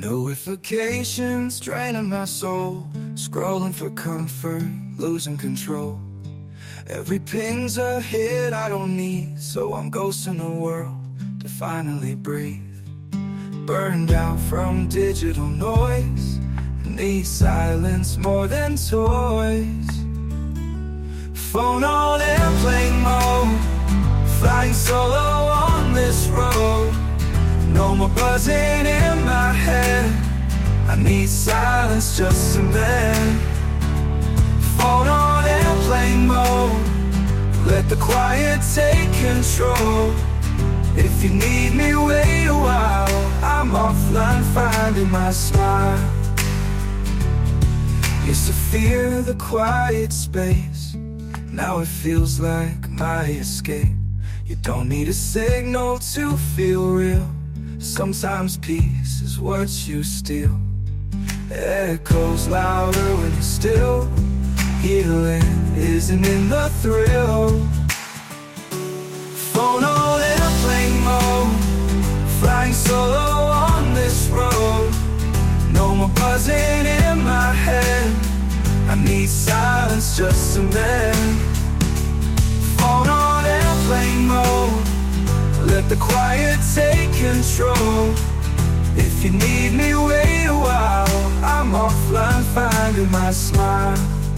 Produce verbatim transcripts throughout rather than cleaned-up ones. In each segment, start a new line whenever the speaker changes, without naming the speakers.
Notifications draining my soul, scrolling for comfort, losing control. Every ping's a hit I don't need, so I'm ghosting the world to finally breathe. Burned out from digital noise, need silence more than toys. Phone on airplane mode, flying solo on this road. No more buzzing in my head, I need silence just to mend. Phone on airplane mode, let the quiet take control. If you need me, wait a while, I'm offline finding my smile. Used to fear the quiet space, now it feels like my escape. You don't need a signal to feel real, sometimes peace is what you steal. Echoes louder when you're still, healing isn't in the thrill. Phone on airplane mode, flying solo on this road. No more buzzing in my head, I need silence just to mend. Phone on airplane mode, let the quiet take control. If you need me, wait a while, I'm offline finding my smile.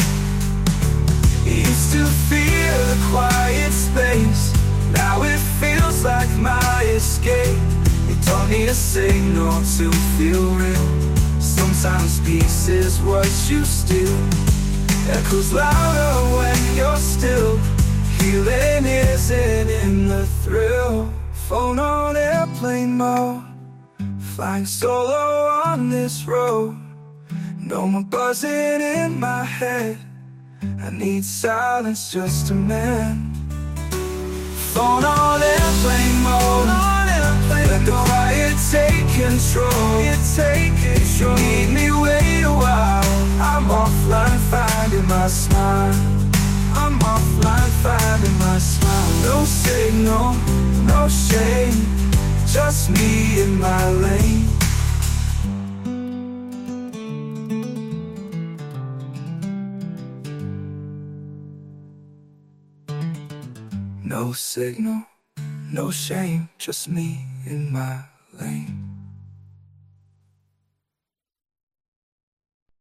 Used to fear the quiet space, now it feels like my escape. You don't need a signal to feel real, sometimes peace is what you steal. Echoes louder when you're still, healing isn't in the thrill. Phone on airplane mode, flying solo on this road. No more buzzing in my head, I need silence just to mend. Phone on airplane mode, let the quiet take control. If you need me, wait a while, I'm offline finding my smile. I'm offline finding my smile. No signal, no shame, just me in my lane. No signal, no shame, just me in my lane.